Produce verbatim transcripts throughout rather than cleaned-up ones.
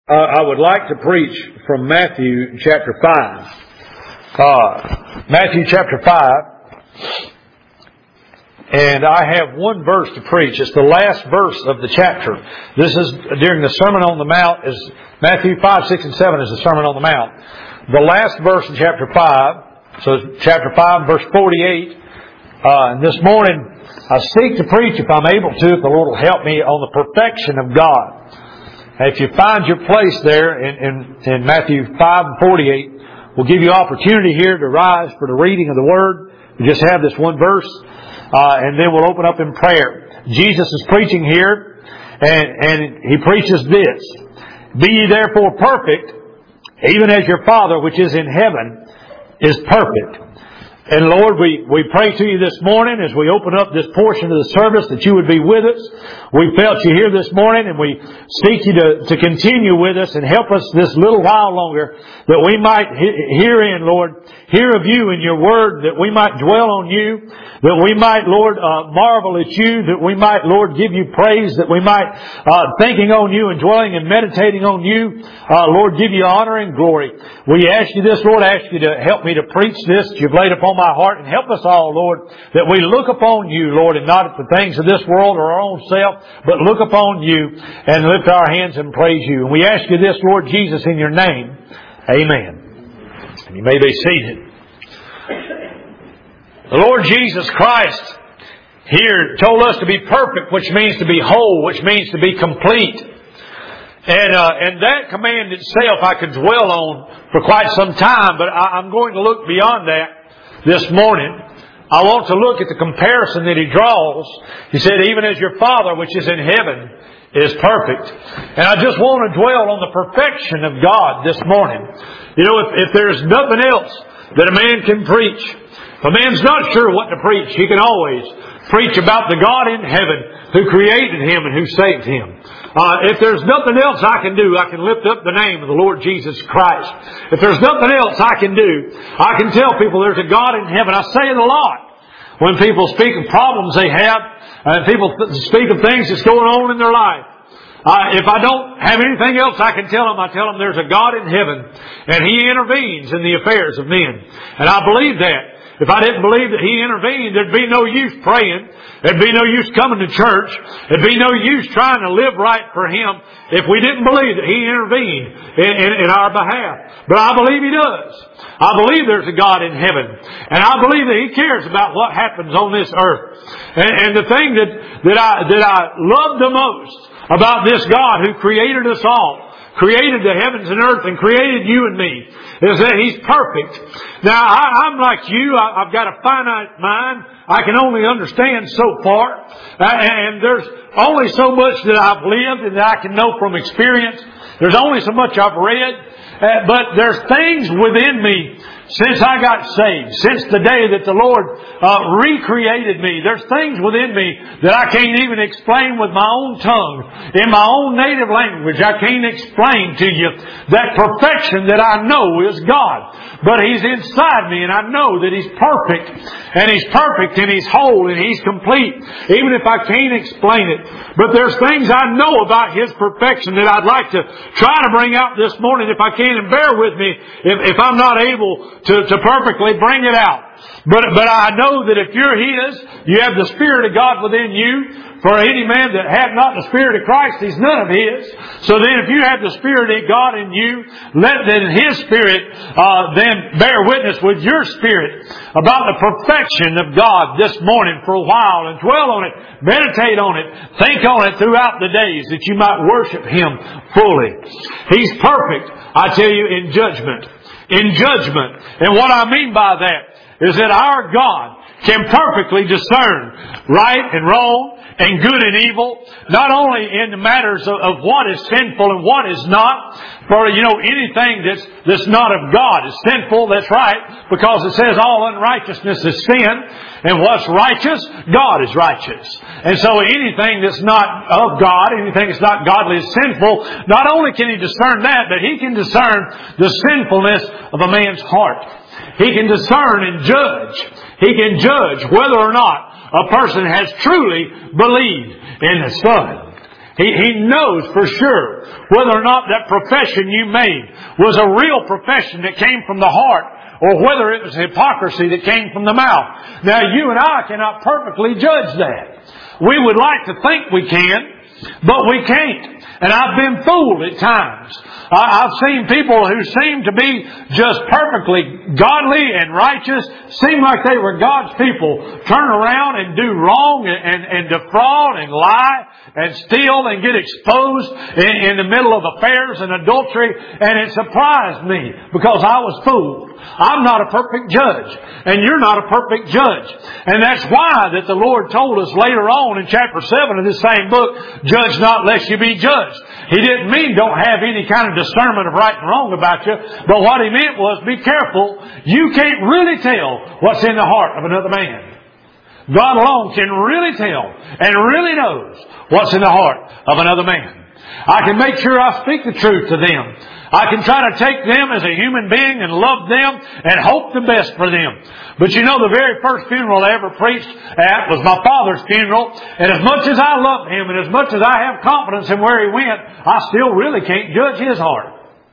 Uh, I would like to preach from Matthew chapter five. Uh, Matthew chapter five. And I have one verse to preach. It's the last verse of the chapter. This is during the Sermon on the Mount. Is Matthew five, six, and seven is the Sermon on the Mount. The last verse in chapter five. So chapter five, verse forty-eight. Uh, and this morning I seek to preach, if I'm able to, if the Lord will help me, on the perfection of God. If you find your place there in, in, in Matthew five and forty-eight, we'll give you opportunity here to rise for the reading of the Word. We just have this one verse, uh, and then we'll open up in prayer. Jesus is preaching here, and, and He preaches this: Be ye therefore perfect, even as your Father which is in heaven is perfect. And Lord, we, we pray to you this morning as we open up this portion of the service that you would be with us. We felt you here this morning, and we seek you to, to continue with us and help us this little while longer, that we might he- herein, Lord, hear of you in your word, that we might dwell on you, that we might, Lord, uh, marvel at you, that we might, Lord, give you praise, that we might, uh, thinking on you and dwelling and meditating on you, uh, Lord, give you honor and glory. We ask you this, Lord, I ask you to help me to preach this that you've laid upon my heart, and help us all, Lord, that we look upon you, Lord, and not at the things of this world or our own self, but look upon you and lift our hands and praise you. And we ask you this, Lord Jesus, in your name. Amen. And you may be seated. The Lord Jesus Christ here told us to be perfect, which means to be whole, which means to be complete. And uh, and that command itself I could dwell on for quite some time, but I, I'm going to look beyond that this morning. I want to look at the comparison that He draws. He said, even as your Father which is in heaven is perfect. And I just want to dwell on the perfection of God this morning. You know, if, if there's nothing else that a man can preach, if a man's not sure what to preach, he can always preach about the God in heaven who created him and who saved him. Uh, if there's nothing else I can do, I can lift up the name of the Lord Jesus Christ. If there's nothing else I can do, I can tell people there's a God in heaven. I say it a lot when people speak of problems they have, and people th- speak of things that's going on in their life. Uh, if I don't have anything else I can tell them, I tell them there's a God in heaven, and He intervenes in the affairs of men. And I believe that. If I didn't believe that He intervened, there'd be no use praying. There'd be no use coming to church. There'd be no use trying to live right for Him if we didn't believe that He intervened in, in, in our behalf. But I believe He does. I believe there's a God in heaven. And I believe that He cares about what happens on this earth. And, and the thing that, that I, that I love the most about this God who created us all, created the heavens and earth and created you and me, is that He's perfect. Now, I, I'm like you. I, I've got a finite mind. I can only understand so far. Uh, and there's only so much that I've lived and that I can know from experience. There's only so much I've read. Uh, but there's things within me since I got saved, since the day that the Lord uh, recreated me. There's things within me that I can't even explain with my own tongue, in my own native language. I can't explain to you that perfection that I know is God. But He's inside me, and I know that He's perfect, and He's perfect, and He's whole, and He's complete, even if I can't explain it. But there's things I know about His perfection that I'd like to try to bring out this morning if I can, and bear with me if, if I'm not able To, to perfectly bring it out. But, but I know that if you're His, you have the Spirit of God within you. For any man that hath not the Spirit of Christ, he's none of His. So then if you have the Spirit of God in you, let then His Spirit uh, then bear witness with your spirit about the perfection of God this morning for a while, and dwell on it, meditate on it, think on it throughout the days that you might worship Him fully. He's perfect, I tell you, in judgment. In judgment. And what I mean by that is that our God can perfectly discern right and wrong and good and evil, not only in the matters of, of what is sinful and what is not. For, you know, anything that's, that's not of God is sinful, that's right, because it says all unrighteousness is sin, and what's righteous, God is righteous. And so anything that's not of God, anything that's not godly is sinful. Not only can He discern that, but He can discern the sinfulness of a man's heart. He can discern and judge. He can judge whether or not a person has truly believed in the Son. He, he knows for sure whether or not that profession you made was a real profession that came from the heart, or whether it was hypocrisy that came from the mouth. Now, you and I cannot perfectly judge that. We would like to think we can, but we can't. And I've been fooled at times. I've seen people who seem to be just perfectly godly and righteous, seem like they were God's people, turn around and do wrong and, and, and defraud and lie and steal and get exposed in, in the middle of affairs and adultery. And it surprised me because I was fooled. I'm not a perfect judge, and you're not a perfect judge. And that's why that the Lord told us later on in chapter seven of this same book, judge not lest you be judged. He didn't mean don't have any kind of discernment of right and wrong about you, but what He meant was be careful. You can't really tell what's in the heart of another man. God alone can really tell and really knows what's in the heart of another man. I can make sure I speak the truth to them. I can try to take them as a human being and love them and hope the best for them. But you know, the very first funeral I ever preached at was my father's funeral. And as much as I love him and as much as I have confidence in where he went, I still really can't judge his heart.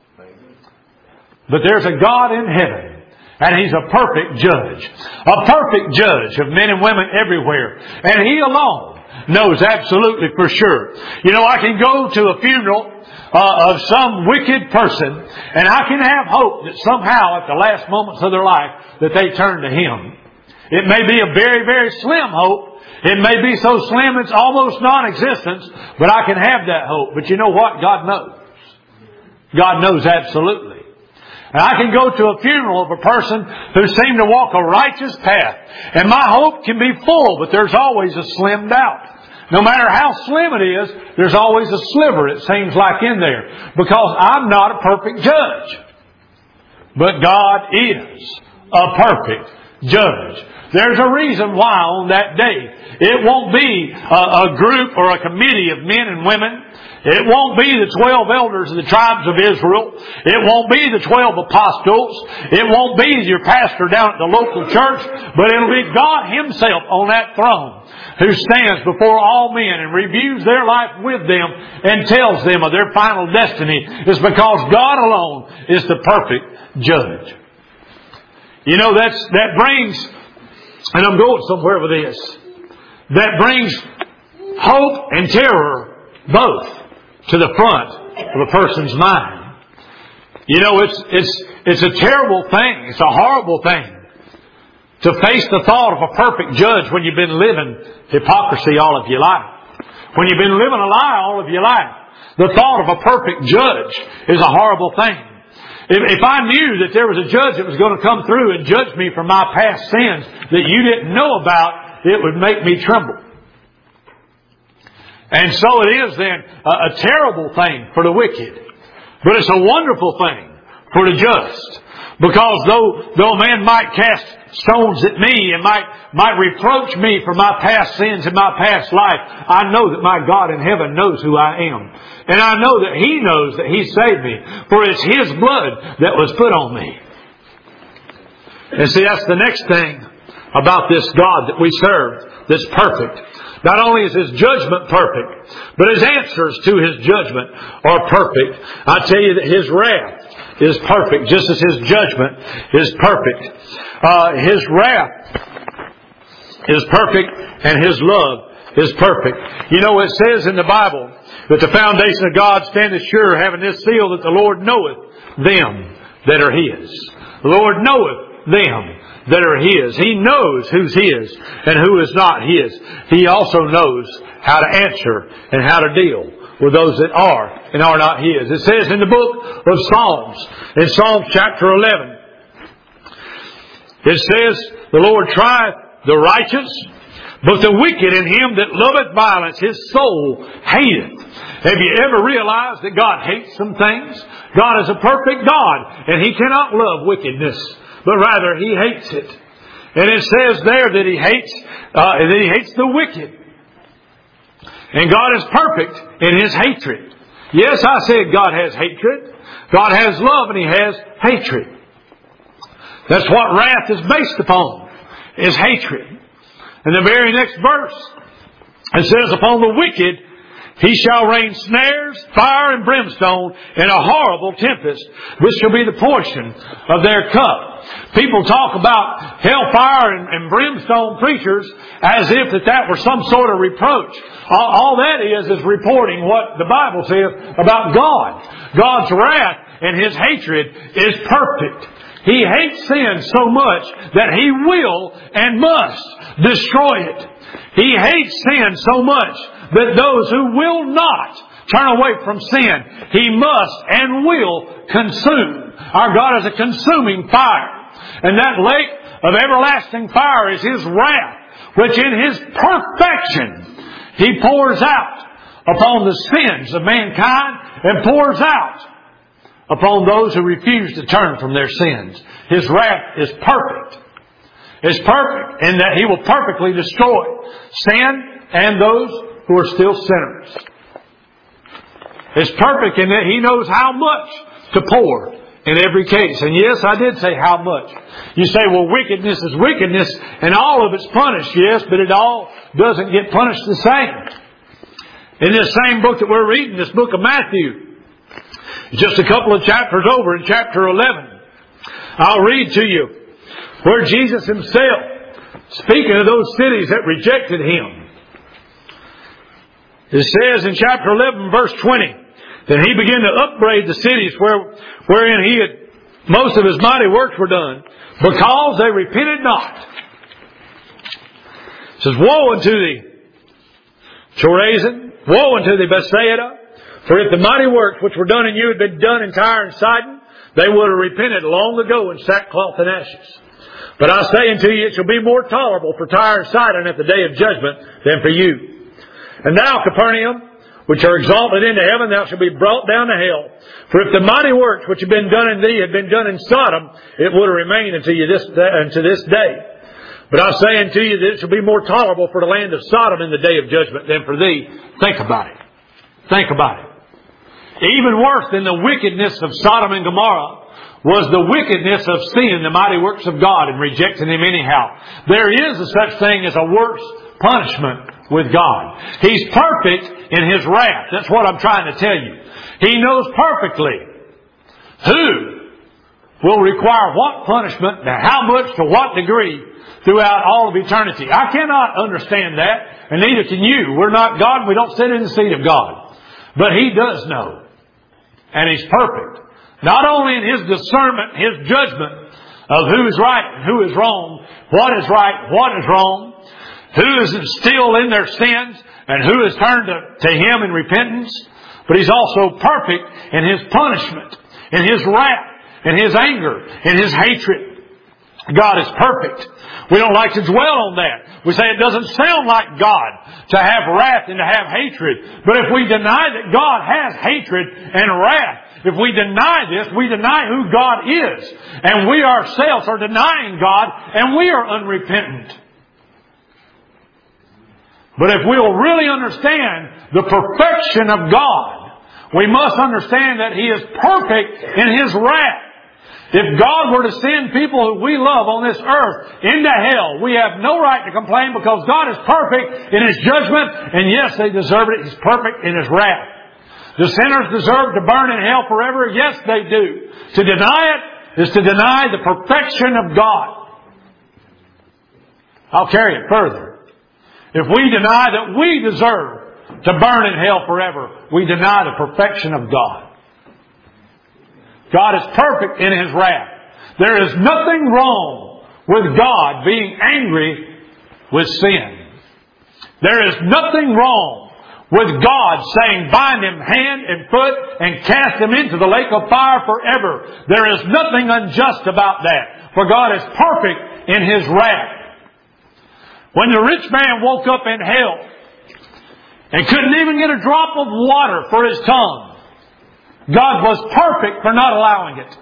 But there's a God in heaven, and He's a perfect judge. A perfect judge of men and women everywhere. And He alone knows absolutely for sure. You know, I can go to a funeral Uh, of some wicked person, and I can have hope that somehow at the last moments of their life that they turn to Him. It may be a very, very slim hope. It may be so slim it's almost non-existent, but I can have that hope. But you know what? God knows. God knows absolutely. And I can go to a funeral of a person who seemed to walk a righteous path, and my hope can be full, but there's always a slim doubt. No matter how slim it is, there's always a sliver, it seems like, in there. Because I'm not a perfect judge. But God is a perfect judge. There's a reason why on that day it won't be a, a group or a committee of men and women. It won't be the twelve elders of the tribes of Israel. It won't be the twelve apostles. It won't be your pastor down at the local church. But it'll be God Himself on that throne, who stands before all men and reviews their life with them and tells them of their final destiny. It's because God alone is the perfect judge. You know, that's, that brings, and I'm going somewhere with this, that brings hope and terror both to the front of a person's mind. You know, it's, it's, it's a terrible thing. It's a horrible thing to face the thought of a perfect judge when you've been living hypocrisy all of your life. When you've been living a lie all of your life. The thought of a perfect judge is a horrible thing. If, if I knew that there was a judge that was going to come through and judge me for my past sins that you didn't know about, it would make me tremble. And so it is then a, a terrible thing for the wicked. But it's a wonderful thing for the just. Because though, though a man might cast stones at me and might, might reproach me for my past sins and my past life, I know that my God in heaven knows who I am. And I know that He knows that He saved me. For it's His blood that was put on me. And see, that's the next thing about this God that we serve that's perfect. Not only is His judgment perfect, but His answers to His judgment are perfect. I tell you that His wrath is perfect, just as His judgment is perfect. Uh, His wrath is perfect, and His love is perfect. You know, it says in the Bible that the foundation of God standeth sure, having this seal, that the Lord knoweth them that are His. The Lord knoweth them that are His. He knows who's His and who is not His. He also knows how to answer and how to deal with those that are and are not His. It says in the book of Psalms, in Psalms chapter eleven, it says, the Lord trieth the righteous, but the wicked in him that loveth violence, his soul hateth. Have you ever realized that God hates some things? God is a perfect God, and He cannot love wickedness, but rather He hates it. And it says there that He hates, uh, that He hates the wicked. And God is perfect in His hatred. Yes, I said God has hatred. God has love and He has hatred. That's what wrath is based upon, is hatred. In the very next verse, it says, upon the wicked He shall rain snares, fire, and brimstone in a horrible tempest. This shall be the portion of their cup. People talk about hellfire and, and brimstone preachers as if that that were some sort of reproach. All, all that is is reporting what the Bible says about God. God's wrath and His hatred is perfect. He hates sin so much that He will and must destroy it. He hates sin so much that those who will not turn away from sin, He must and will consume. Our God is a consuming fire. And that lake of everlasting fire is His wrath, which in His perfection He pours out upon the sins of mankind and pours out upon those who refuse to turn from their sins. His wrath is perfect. It's perfect in that He will perfectly destroy sin and those who are still sinners. It's perfect in that He knows how much to pour in every case. And yes, I did say how much. You say, well, wickedness is wickedness and all of it's punished. Yes, but it all doesn't get punished the same. In this same book that we're reading, this book of Matthew, just a couple of chapters over in chapter eleven, I'll read to you where Jesus Himself, speaking of those cities that rejected Him, it says in chapter eleven, verse twenty, that He began to upbraid the cities where, wherein He had, most of His mighty works were done, because they repented not. It says, woe unto thee, Chorazin, woe unto thee, Bethsaida, for if the mighty works which were done in you had been done in Tyre and Sidon, they would have repented long ago in sackcloth and ashes. But I say unto you, it shall be more tolerable for Tyre and Sidon at the day of judgment than for you. And thou, Capernaum, which are exalted into heaven, thou shalt be brought down to hell. For if the mighty works which have been done in thee had been done in Sodom, it would have remained unto you this unto this day. But I say unto you that it shall be more tolerable for the land of Sodom in the day of judgment than for thee. Think about it. Think about it. Even worse than the wickedness of Sodom and Gomorrah was the wickedness of seeing the mighty works of God and rejecting Him anyhow. There is a such thing as a worse punishment with God. He's perfect in His wrath. That's what I'm trying to tell you. He knows perfectly who will require what punishment, and how much, to what degree, throughout all of eternity. I cannot understand that, and neither can you. We're not God, and we don't sit in the seat of God. But He does know. And He's perfect. Not only in His discernment, His judgment of who is right and who is wrong, what is right, what is wrong, who is still in their sins, and who has turned to, to Him in repentance, but He's also perfect in His punishment, in His wrath, in His anger, in His hatred. God is perfect. We don't like to dwell on that. We say it doesn't sound like God to have wrath and to have hatred. But if we deny that God has hatred and wrath, if we deny this, we deny who God is. And we ourselves are denying God, and we are unrepentant. But if we'll really understand the perfection of God, we must understand that He is perfect in His wrath. If God were to send people who we love on this earth into hell, we have no right to complain, because God is perfect in His judgment, and yes, they deserve it. He's perfect in His wrath. The sinners deserve to burn in hell forever. Yes, they do. To deny it is to deny the perfection of God. I'll carry it further. If we deny that we deserve to burn in hell forever, we deny the perfection of God. God is perfect in His wrath. There is nothing wrong with God being angry with sin. There is nothing wrong with God saying, bind him hand and foot and cast him into the lake of fire forever. There is nothing unjust about that. For God is perfect in His wrath. When the rich man woke up in hell and couldn't even get a drop of water for his tongue, God was perfect for not allowing it.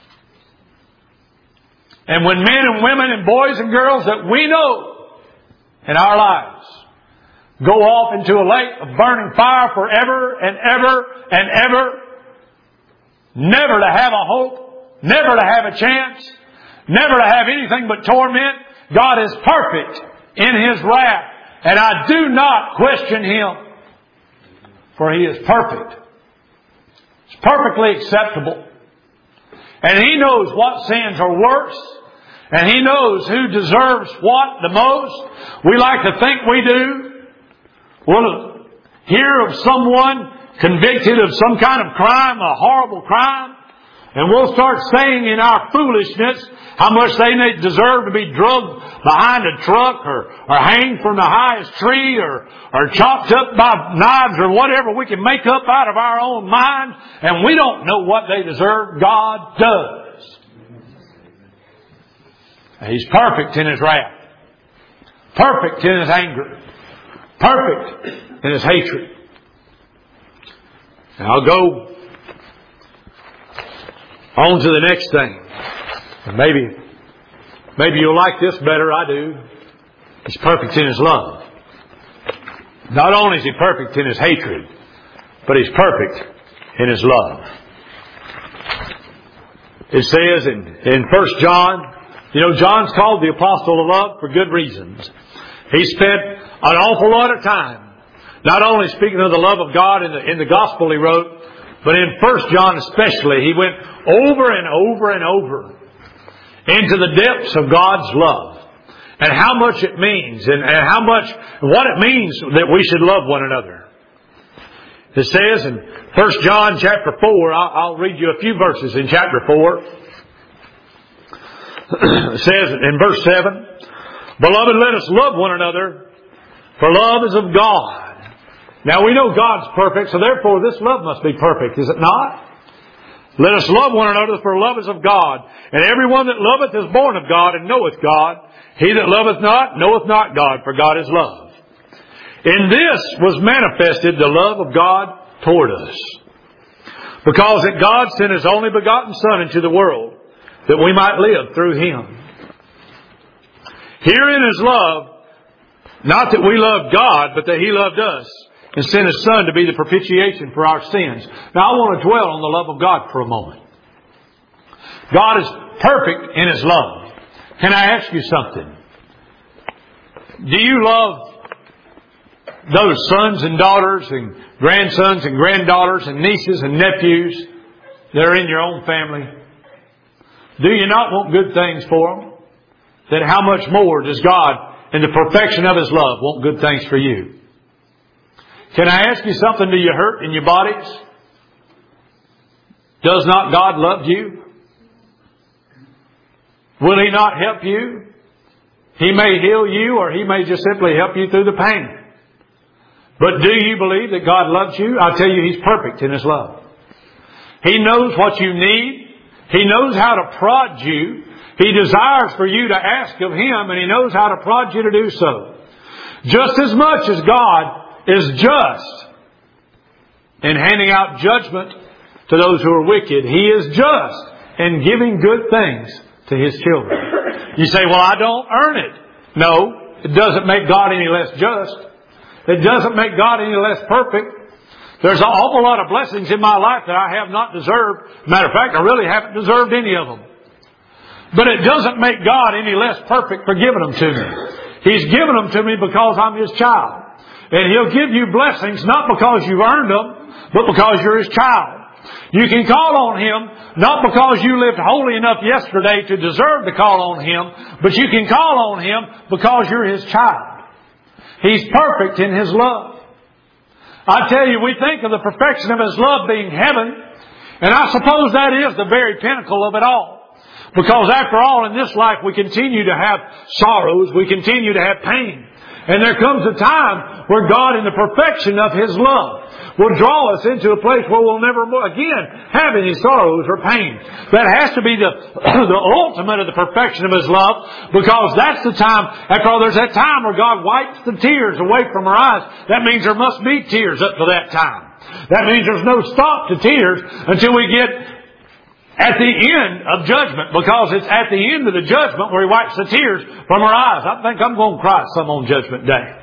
And when men and women and boys and girls that we know in our lives go off into a lake of burning fire forever and ever and ever, never to have a hope, never to have a chance, never to have anything but torment, God is perfect in His wrath. And I do not question Him. for He is perfect. It's perfectly acceptable. And He knows what sins are worse. And He knows who deserves what the most. We like to think we do. We'll hear of someone convicted of some kind of crime, a horrible crime, and we'll start saying in our foolishness how much they deserve to be drugged behind a truck or, or hanged from the highest tree or, or chopped up by knives or whatever we can make up out of our own minds, and we don't know what they deserve. God does. He's perfect in His wrath, perfect in His anger, perfect in His hatred. Now I'll go on to the next thing. And maybe, maybe you'll like this better. I do. He's perfect in His love. Not only is He perfect in His hatred, but He's perfect in His love. It says in, in First John, you know, John's called the Apostle of Love for good reasons. He spent an awful lot of time not only speaking of the love of God in the, in the gospel he wrote, but in First John especially, he went over and over and over into the depths of God's love and how much it means and, and how much, what it means that we should love one another. It says in First John chapter four, I'll, I'll read you a few verses in chapter four. It says in verse seven, "Beloved, let us love one another, for love is of God." Now we know God's perfect, so therefore this love must be perfect, is it not? Let us love one another, for love is of God. And everyone that loveth is born of God and knoweth God. He that loveth not knoweth not God, for God is love. In this was manifested the love of God toward us, because that God sent His only begotten Son into the world, that we might live through Him. Herein is love, not that we loved God, but that He loved us and sent His Son to be the propitiation for our sins. Now I want to dwell on the love of God for a moment. God is perfect in His love. Can I ask you something? Do you love those sons and daughters and grandsons and granddaughters and nieces and nephews that are in your own family? Do you not want good things for them? Then how much more does God, in the perfection of His love, want good things for you? Can I ask you something? Do you hurt in your bodies? Does not God love you? Will He not help you? He may heal you, or He may just simply help you through the pain. But do you believe that God loves you? I tell you, He's perfect in His love. He knows what you need. He knows how to prod you. He desires for you to ask of Him, and He knows how to prod you to do so. Just as much as God is just in handing out judgment to those who are wicked, He is just in giving good things to His children. You say, well, I don't earn it. No, it doesn't make God any less just. It doesn't make God any less perfect. There's an awful lot of blessings in my life that I have not deserved. Matter of fact, I really haven't deserved any of them. But it doesn't make God any less perfect for giving them to me. He's given them to me because I'm His child. And He'll give you blessings not because you've earned them, but because you're His child. You can call on Him not because you lived holy enough yesterday to deserve to call on Him, but you can call on Him because you're His child. He's perfect in His love. I tell you, we think of the perfection of His love being heaven, and I suppose that is the very pinnacle of it all. Because after all, in this life we continue to have sorrows, we continue to have pain. And there comes a time where God, in the perfection of His love, will draw us into a place where we'll never more again have any sorrows or pain. That has to be the, the ultimate of the perfection of His love, because that's the time, after all, there's that time where God wipes the tears away from our eyes. That means there must be tears up to that time. That means there's no stop to tears until we get at the end of judgment, because it's at the end of the judgment where He wipes the tears from our eyes. I think I'm going to cry some on Judgment Day.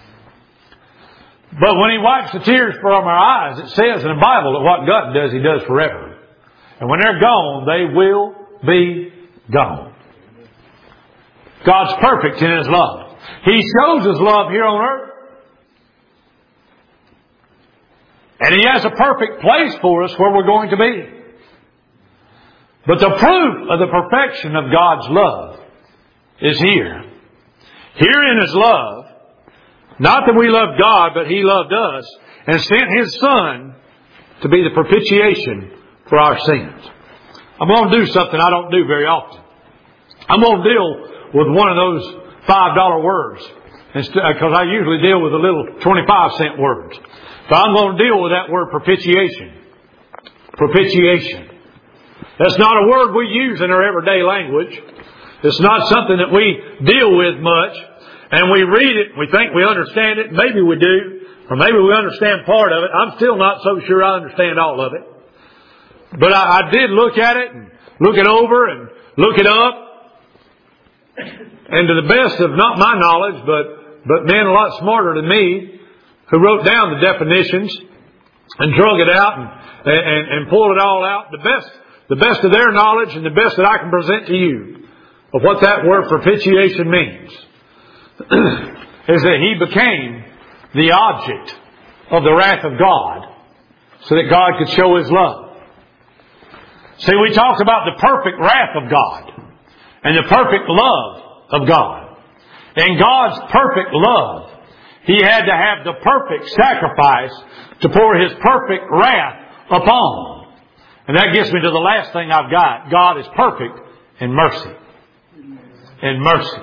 But when He wipes the tears from our eyes, it says in the Bible that what God does, He does forever. And when they're gone, they will be gone. God's perfect in His love. He shows His love here on earth. And He has a perfect place for us where we're going to be. But the proof of the perfection of God's love is here. Herein is love. Not that we loved God, but He loved us and sent His Son to be the propitiation for our sins. I'm going to do something I don't do very often. I'm going to deal with one of those five dollar words, because I usually deal with the little twenty-five cent words. So I'm going to deal with that word propitiation. Propitiation. That's not a word we use in our everyday language. It's not something that we deal with much. And we read it, we think we understand it, maybe we do, or maybe we understand part of it. I'm still not so sure I understand all of it. But I, I did look at it and look it over and look it up. And to the best of not my knowledge, but, but men a lot smarter than me, who wrote down the definitions and drug it out and, and, and pulled it all out, the best, the best of their knowledge and the best that I can present to you of what that word propitiation means is that He became the object of the wrath of God so that God could show His love. See, we talked about the perfect wrath of God and the perfect love of God. In God's perfect love, He had to have the perfect sacrifice to pour His perfect wrath upon. And that gets me to the last thing I've got. God is perfect in mercy. In mercy.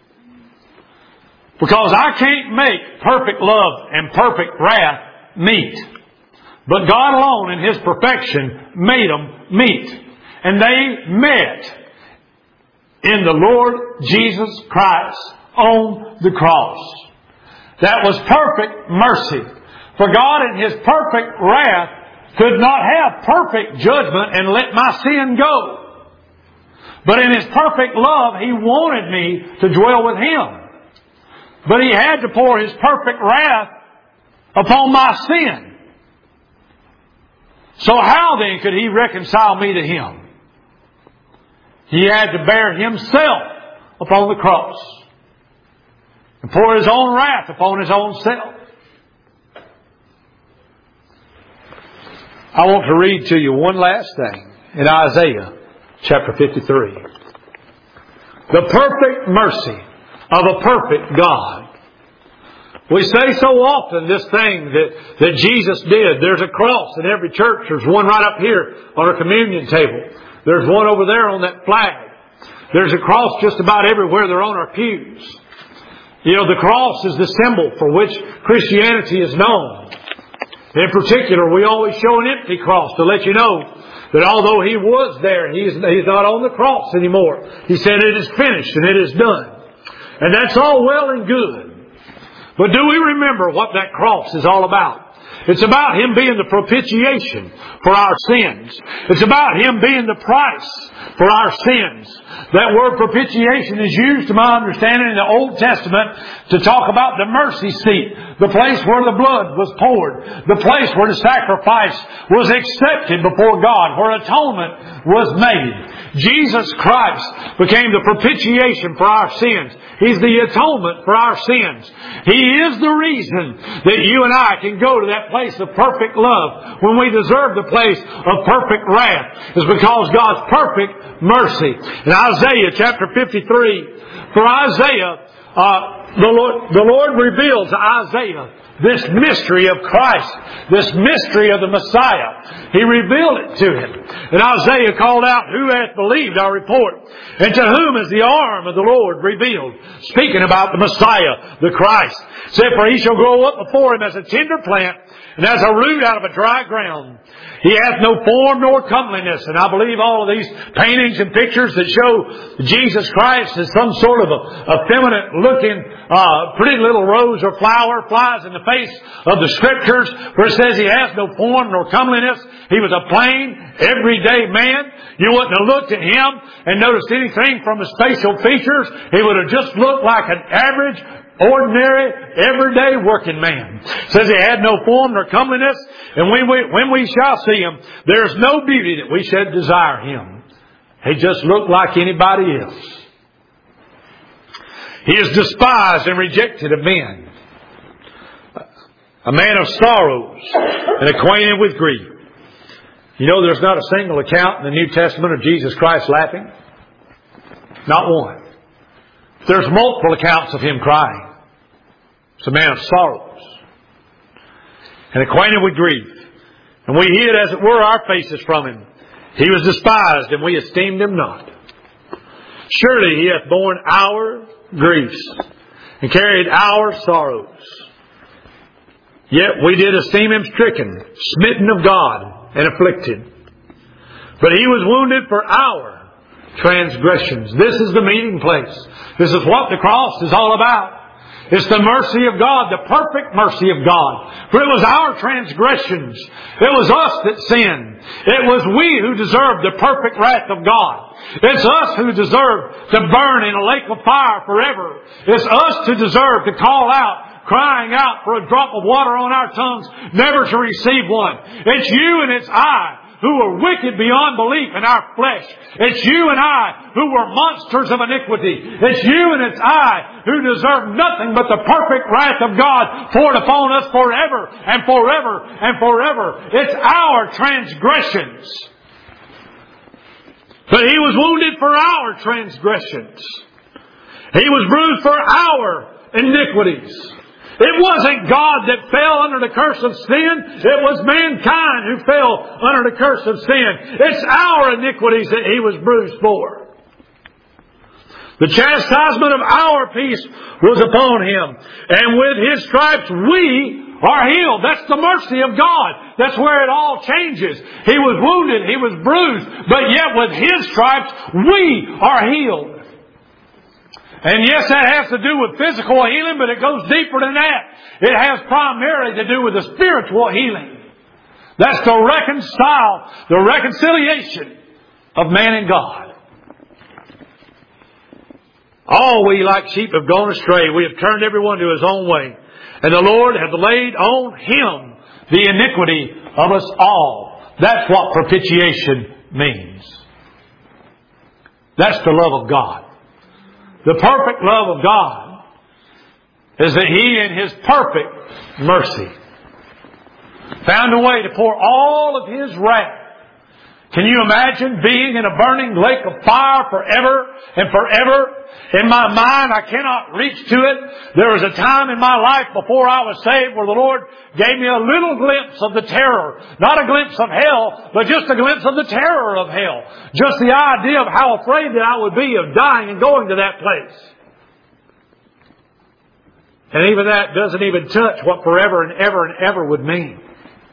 Because I can't make perfect love and perfect wrath meet. But God alone in His perfection made them meet. And they met in the Lord Jesus Christ on the cross. That was perfect mercy. For God in His perfect wrath could not have perfect judgment and let my sin go. But in His perfect love, He wanted me to dwell with Him. But He had to pour His perfect wrath upon my sin. So how then could He reconcile me to Him? He had to bear Himself upon the cross and pour His own wrath upon His own self. I want to read to you one last thing in Isaiah chapter fifty-three. The perfect mercy of a perfect God. We say so often this thing that, that Jesus did. There's a cross in every church. There's one right up here on our communion table. There's one over there on that flag. There's a cross just about everywhere. They're on our pews. You know, the cross is the symbol for which Christianity is known. In particular, we always show an empty cross to let you know that although He was there, He's, he's not on the cross anymore. He said it is finished and it is done. And that's all well and good. But do we remember what that cross is all about? It's about Him being the propitiation for our sins. It's about Him being the price for our sins. That word propitiation is used, to my understanding, in the Old Testament to talk about the mercy seat. The place where the blood was poured. The place where the sacrifice was accepted before God. Where atonement was made. Jesus Christ became the propitiation for our sins. He's the atonement for our sins. He is the reason that you and I can go to that place of perfect love when we deserve the place of perfect wrath. Is because God's perfect mercy. In Isaiah chapter fifty-three, for Isaiah, uh, the Lord, the Lord revealed to Isaiah this mystery of Christ, this mystery of the Messiah. He revealed it to him. And Isaiah called out, "Who hath believed our report? And to whom is the arm of the Lord revealed?" Speaking about the Messiah, the Christ. Said, "For he shall grow up before him as a tender plant, and as a root out of a dry ground. He hath no form nor comeliness." And I believe all of these paintings and pictures that show Jesus Christ as some sort of a effeminate looking, uh, pretty little rose or flower flies in the face of the Scriptures, where it says He has no form nor comeliness. He was a plain, everyday man. You wouldn't have looked at Him and noticed anything from His facial features. He would have just looked like an average, ordinary, everyday working man. It says He had no form nor comeliness, and when we, when we shall see Him, there is no beauty that we should desire Him. He just looked like anybody else. He is despised and rejected of men. a man of sorrows, and acquainted with grief. You know, there's not a single account in the New Testament of Jesus Christ laughing. Not one. There's multiple accounts of Him crying. It's a man of sorrows, and acquainted with grief. And we hid, as it were, our faces from Him. He was despised, and we esteemed Him not. Surely He hath borne our griefs, and carried our sorrows. Yet we did esteem Him stricken, smitten of God, and afflicted. But He was wounded for our transgressions. This is the meeting place. This is what the cross is all about. It's the mercy of God, the perfect mercy of God. For it was our transgressions. It was us that sinned. It was we who deserved the perfect wrath of God. It's us who deserve to burn in a lake of fire forever. It's us who deserve to call out, crying out for a drop of water on our tongues, never to receive one. It's you and it's I who were wicked beyond belief in our flesh. It's you and I who were monsters of iniquity. It's you and it's I who deserve nothing but the perfect wrath of God poured upon us forever and forever and forever. It's our transgressions. But He was wounded for our transgressions. He was bruised for our iniquities. It wasn't God that fell under the curse of sin. It was mankind who fell under the curse of sin. It's our iniquities that He was bruised for. The chastisement of our peace was upon Him. And with His stripes we are healed. That's the mercy of God. That's where it all changes. He was wounded. He was bruised. But yet with His stripes we are healed. And yes, that has to do with physical healing, but it goes deeper than that. It has primarily to do with the spiritual healing. That's the reconcile, the reconciliation of man and God. All we like sheep have gone astray. We have turned everyone to his own way. And the Lord hath laid on Him the iniquity of us all. That's what propitiation means. That's the love of God. The perfect love of God is that He, in His perfect mercy, found a way to pour all of His wrath. Can you imagine being in a burning lake of fire forever and forever? In my mind, I cannot reach to it. There was a time in my life before I was saved where the Lord gave me a little glimpse of the terror. Not a glimpse of hell, but just a glimpse of the terror of hell. Just the idea of how afraid that I would be of dying and going to that place. And even that doesn't even touch what forever and ever and ever would mean.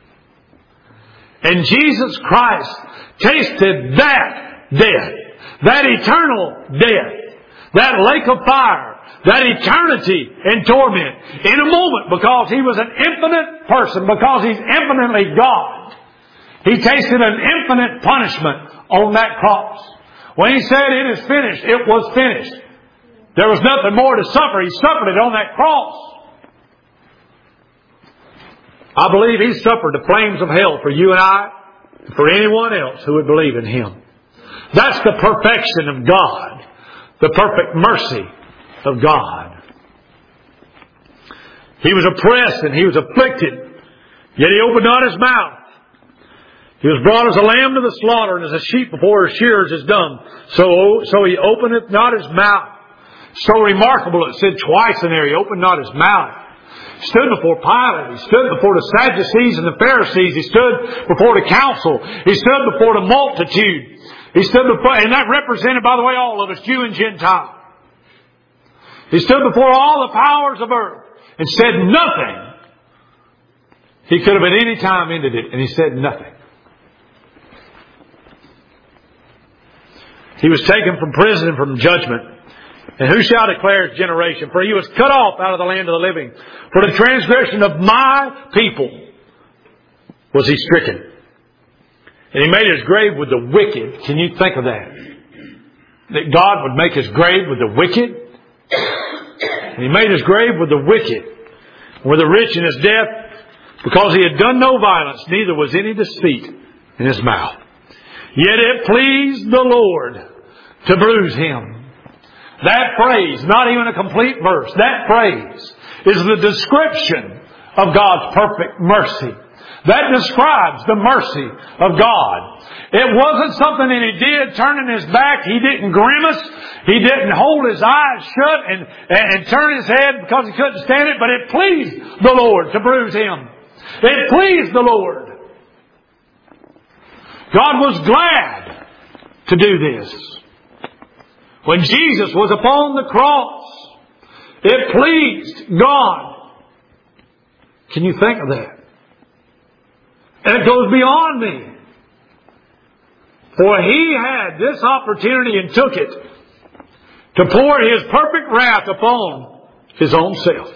And Jesus Christ tasted that death, that eternal death, that lake of fire, that eternity in torment in a moment, because He was an infinite person, because He's infinitely God. He tasted an infinite punishment on that cross. When He said it is finished, it was finished. There was nothing more to suffer. He suffered it on that cross. I believe He suffered the flames of hell for you and I, and for anyone else who would believe in Him. That's the perfection of God. The perfect mercy of God. He was oppressed and He was afflicted, yet He opened not His mouth. He was brought as a lamb to the slaughter, and as a sheep before her shearers is dumb. So, so He openeth not His mouth. So remarkable, it said twice in there, He opened not His mouth. He stood before Pilate. He stood before the Sadducees and the Pharisees. He stood before the council. He stood before the multitude. He stood before, and that represented, by the way, all of us, Jew and Gentile. He stood before all the powers of earth and said nothing. He could have at any time ended it, and He said nothing. He was taken from prison and from judgment. And who shall declare His generation? For He was cut off out of the land of the living. For the transgression of my people was He stricken. And He made His grave with the wicked. Can you think of that? That God would make His grave with the wicked? And He made His grave with the wicked. With the rich in His death, because He had done no violence, neither was any deceit in His mouth. Yet it pleased the Lord to bruise Him. That phrase, not even a complete verse, that phrase is the description of God's perfect mercy. That describes the mercy of God. It wasn't something that He did turning His back. He didn't grimace. He didn't hold His eyes shut and, and, and turn His head because He couldn't stand it. But it pleased the Lord to bruise Him. It pleased the Lord. God was glad to do this. When Jesus was upon the cross, it pleased God. Can you think of that? And it goes beyond me. For He had this opportunity and took it to pour His perfect wrath upon His own self.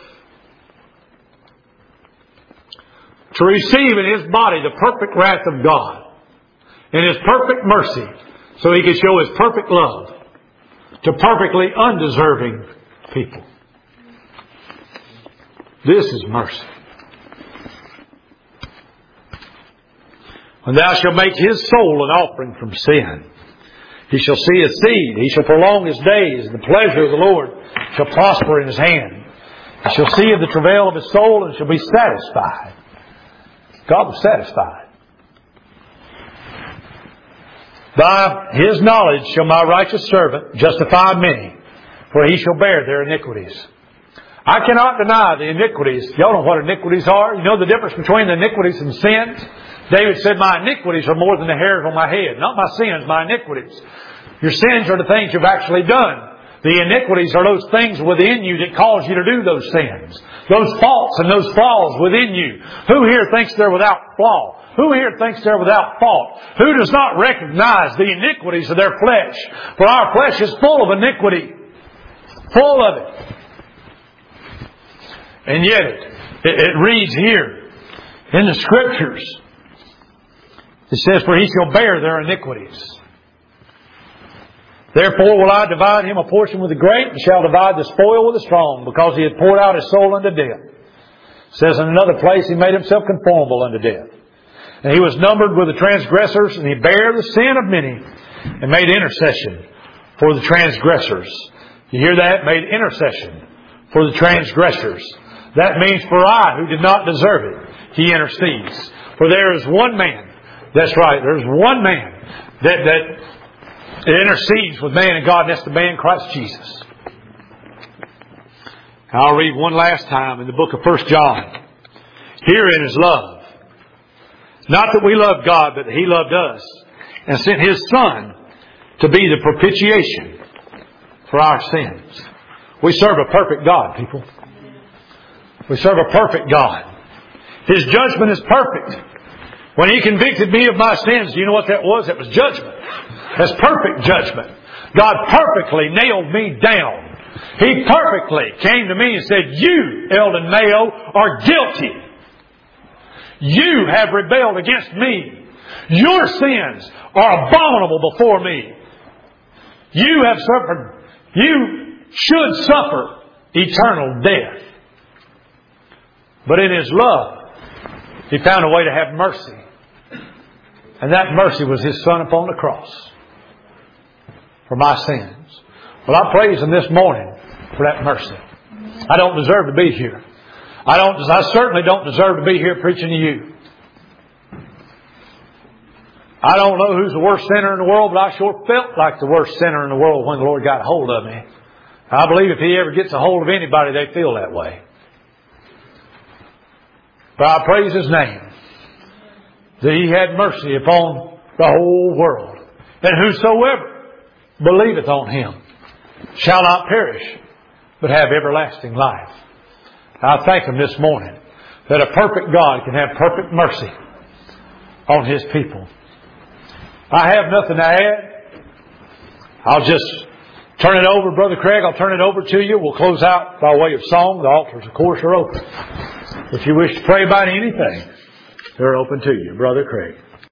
To receive in His body the perfect wrath of God and His perfect mercy, so He could show His perfect love to perfectly undeserving people. This is mercy. When thou shalt make his soul an offering from sin, he shall see his seed, he shall prolong his days, and the pleasure of the Lord shall prosper in his hand. He shall see of the travail of his soul, and shall be satisfied. God was satisfied. By his knowledge shall my righteous servant justify many, for he shall bear their iniquities. I cannot deny the iniquities. Y'all know what iniquities are? You know the difference between the iniquities and sins? David said, my iniquities are more than the hairs on my head. Not my sins, my iniquities. Your sins are the things you've actually done. The iniquities are those things within you that cause you to do those sins. Those faults and those flaws within you. Who here thinks they're without flaw? Who here thinks they're without fault? Who does not recognize the iniquities of their flesh? For our flesh is full of iniquity. Full of it. And yet it, it, it reads here in the Scriptures. It says, for he shall bear their iniquities. Therefore will I divide him a portion with the great, and shall divide the spoil with the strong, because he had poured out his soul unto death. It says in another place, he made himself conformable unto death. And he was numbered with the transgressors, and he bare the sin of many, and made intercession for the transgressors. You hear that? Made intercession for the transgressors. That means for I, who did not deserve it, he intercedes. For there is one man, that's right, there's one man that, that intercedes with man and God, and that's the man Christ Jesus. I'll read one last time in the book of First John. Herein is love. Not that we loved God, but that He loved us and sent His Son to be the propitiation for our sins. We serve a perfect God, people. We serve a perfect God. His judgment is perfect. When He convicted me of my sins, do you know what that was? It was judgment. That's perfect judgment. God perfectly nailed me down. He perfectly came to me and said, you, Eldon Mayo, are guilty. You have rebelled against me. Your sins are abominable before me. You have suffered. You should suffer eternal death. But in His love, He found a way to have mercy. And that mercy was His Son upon the cross for my sins. Well, I praise Him this morning for that mercy. I don't deserve to be here. I don't. I certainly don't deserve to be here preaching to you. I don't know who's the worst sinner in the world, but I sure felt like the worst sinner in the world when the Lord got a hold of me. I believe if He ever gets a hold of anybody, they feel that way. But I praise His name that He had mercy upon the whole world. And whosoever believeth on Him shall not perish, but have everlasting life. I thank Him this morning that a perfect God can have perfect mercy on His people. I have nothing to add. I'll just turn it over, Brother Craig. I'll turn it over to you. We'll close out by way of song. The altars, of course, are open. If you wish to pray about anything, they're open to you, Brother Craig.